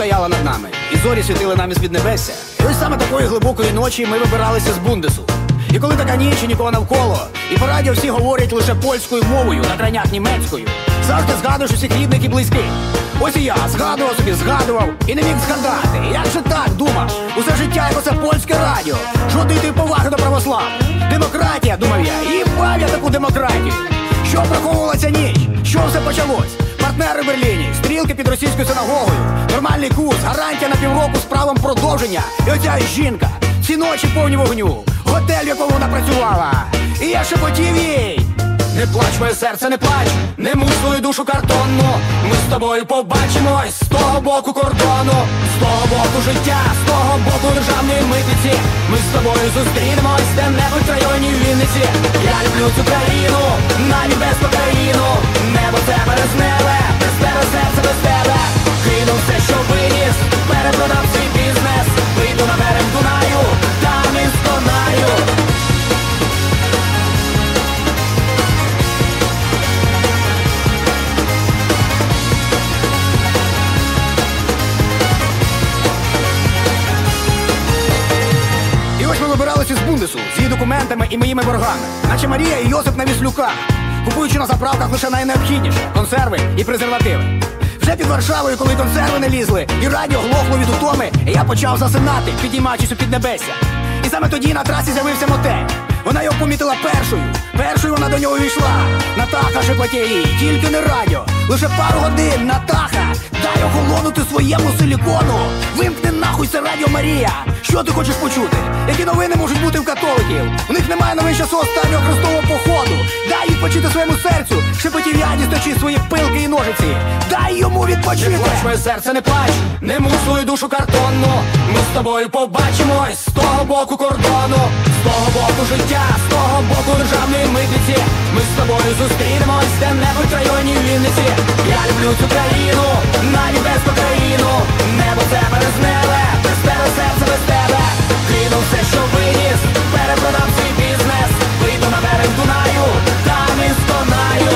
стояла над нами, і зорі світили нам із-під небесся. І ось саме такої глибокої ночі ми вибиралися з Бундесу. І коли така ніч і нікого навколо, і по радіо всі говорять лише польською мовою, на крайнях німецькою, завжди згадуєш усіх рідних і близьких. Ось і я згадував і не міг згадати. Як же так, думав, усе життя як оце польське радіо, жодної поваги до православ. Демократія, думав я, і бав я таку демократію. Що приховувала ця ніч? Що все почалось? Партнери в Берліні, стрілки під російською синагогою, нормальний курс, гарантія на півроку з правом продовження. І оця жінка, ці ночі повні вогню, готель, в якому вона працювала. І я шепотів їй: не плач, моє серце, не плач, не муч свою душу картонну. Ми з тобою побачимось з того боку кордону, з того боку життя, з того боку державної митниці. Ми з тобою зустрінемось де-небудь в районі Вінниці. Я люблю цю країну, навіть без кокаїну. Небо це березневе, без тебе серце, без тебе. Кину все, що виніс, перепродав свій бізнес. Вийду на берег Дунаю, там і сконаю. Ми вибиралися з Бундесу, з її документами і моїми боргами, наче Марія і Йосип на Віслюках, купуючи на заправках лише найнеобхідніше – консерви і презервативи. Вже під Варшавою, коли консерви не лізли і радіо глохло від утоми, я почав засинати, підіймаючись у піднебесся. І саме тоді на трасі з'явився мотель. Вона його помітила першою вона до нього увійшла. Натаха шепоте їй, тільки не радіо, лише пару годин, Натаха, дай охолонути своєму силікону. Вимкни нахуй це радіо, Марія. Що ти хочеш почути? Які новини можуть бути в католиків? У них немає новин часу останнього хрестового походу. Дай відпочити своєму серцю, шепотів я, дістачи свої пилки і ножиці. Дай йому відпочити. Не плач, моє серце, не плач, не муч свою душу картонну. Ми з тобою побачимось з того боку кордону, з того боку життя, з того боку державної митниці. Ми з тобою зустрінемось де-небудь в районі Вінниці. Я люблю цю країну, навіть без кокаїну. Небо це березневе, без тебе серце, без тебе. Кину все, що виніс, перепродав свій бізнес. Вийду на берег Дунаю, там і сконаю.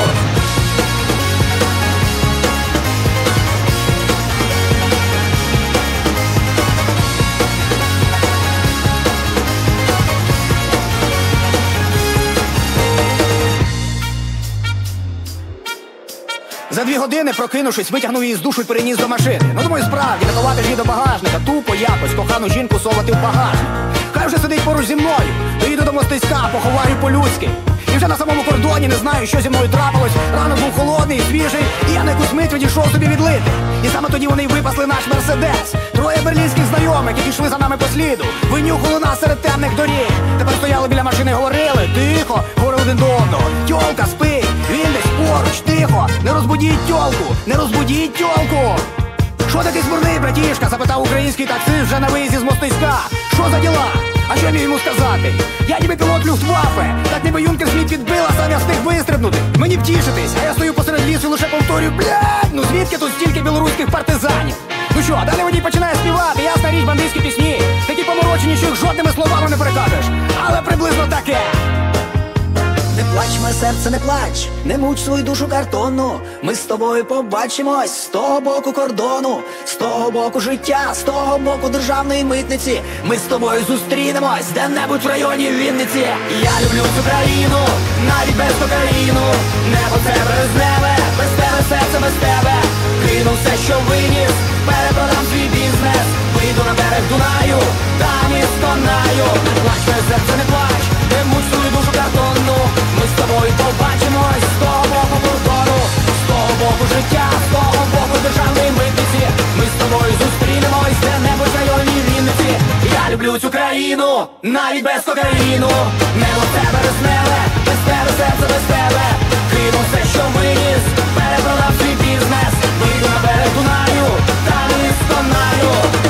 За 2 години, прокинувшись, витягнув її з душу і переніс до машини. Ну, думаю, справді, не ховати ж її до багажника, тупо якось кохану жінку совати в багажник. Хай вже сидить поруч зі мною, доїду до Мостиська, поховаю по-людськи. І вже на самому кордоні не знаю, що зі мною трапилось. Ранок був холодний, свіжий, і я на якусь мить відійшов собі відлити. І саме тоді вони й випасли наш Мерседес. 3 берлінських знайомих, які йшли за нами по сліду, винюхали нас серед темних доріг. Тепер стояли біля машини, говорили, тихо, говорили один до одного. Тьолка спить, він десь поруч, тихо, не розбудіть тьолку, не розбудіть тьолку. Що такий смурний, братішка? Запитав український таксист вже на виїзді з Мостиська. Що за діла? А що міг йому сказати? Я ніби пілот Люфтваффе, так ніби юнкерс мій підбила, сам я встиг вистрибнути. Мені втішитись, а я стою посеред лісу і лише повторюю: блядь, ну звідки тут стільки білоруських партизанів? Ну що, далі водій починає співати, ясна річ, бандитські пісні, такі поморочені, що їх жодними словами не перекажеш, але приблизно таке. Не плач, моє серце, не плач, не муч свою душу картонну. Ми з тобою побачимось з того боку кордону, з того боку життя, з того боку державної митниці. Ми з тобою зустрінемось де-небудь в районі Вінниці. Я люблю цю країну, навіть без кокаїну. Небо це березневе, без тебе серце, без тебе. Кину все, що виніс, перепродам свій бізнес. Вийду на берег Дунаю, там і сконаю. Не плач, моє серце, не плач, не муч свою душу картонну. Ми з тобою побачимось з того боку кордону, з того боку життя, з того боку державної митниці. Ми з тобою зустрінемось де-небудь в районі Вінниці. Я люблю цю країну, навіть без кокаїну. Небо це березневе, без тебе серце, без тебе. Кину все, що виніс, перепродав свій бізнес. Вийду на берег Дунаю, там і сконаю.